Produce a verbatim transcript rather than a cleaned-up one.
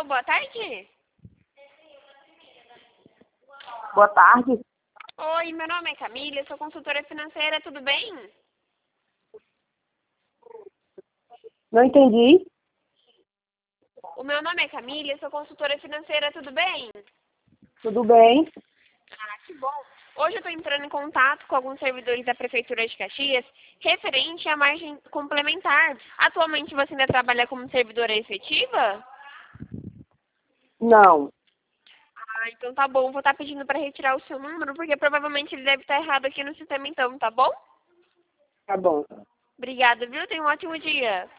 Alô, boa tarde. Boa tarde. Oi, meu nome é Camila, eu sou consultora financeira, tudo bem? Não entendi. O meu nome é Camila, eu sou consultora financeira, tudo bem? Tudo bem? Ah, que bom. Hoje eu estou entrando em contato com alguns servidores da Prefeitura de Caxias referente à margem complementar. Atualmente você ainda trabalha como servidora efetiva? Não. Ah, então tá bom. Vou estar pedindo para retirar o seu número, porque provavelmente ele deve estar errado aqui no sistema então, tá bom? Tá bom. Obrigada, viu? Tenha um ótimo dia.